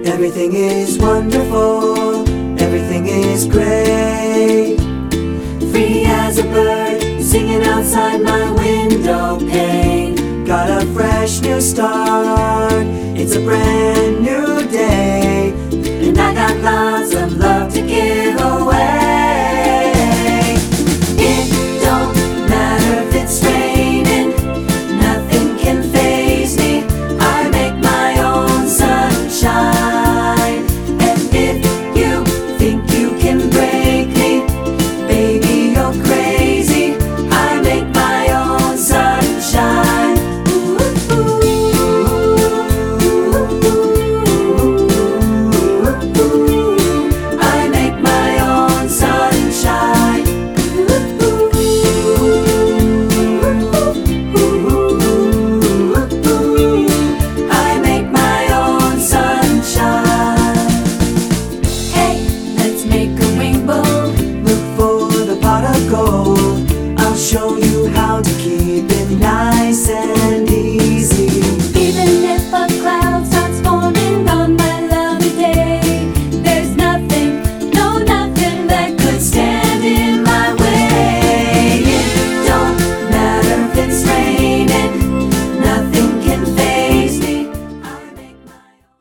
Everything is wonderful, everything is great. Free as a bird, singing outside my window pane. Got a fresh new start, it's a brand